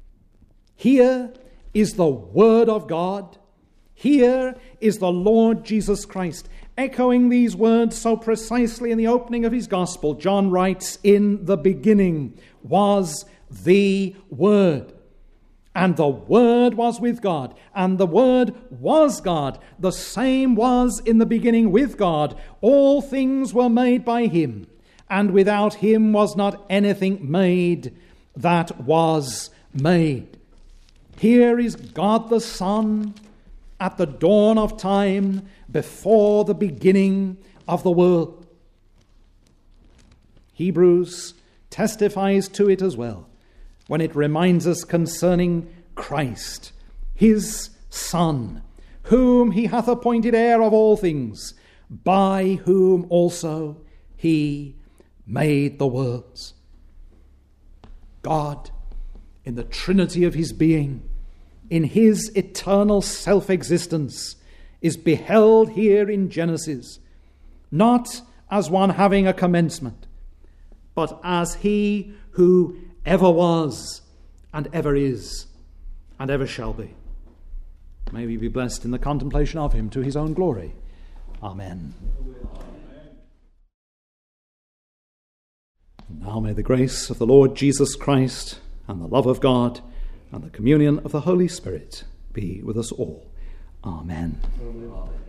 Here is the Word of God. Here is the Lord Jesus Christ. Echoing these words so precisely in the opening of his gospel, John writes, "In the beginning was the Word, and the Word was with God, and the Word was God. The same was in the beginning with God. All things were made by him, and without him was not anything made that was made." Here is God the Son at the dawn of time, before the beginning of the world. Hebrews testifies to it as well when it reminds us concerning Christ, his Son, whom he hath appointed heir of all things, by whom also he made the worlds. God, in the Trinity of his being, in his eternal self-existence, is beheld here in Genesis, not as one having a commencement, but as he who ever was and ever is and ever shall be. May we be blessed in the contemplation of him to his own glory. Amen. Now may the grace of the Lord Jesus Christ and the love of God and the communion of the Holy Spirit be with us all. Amen. Amen.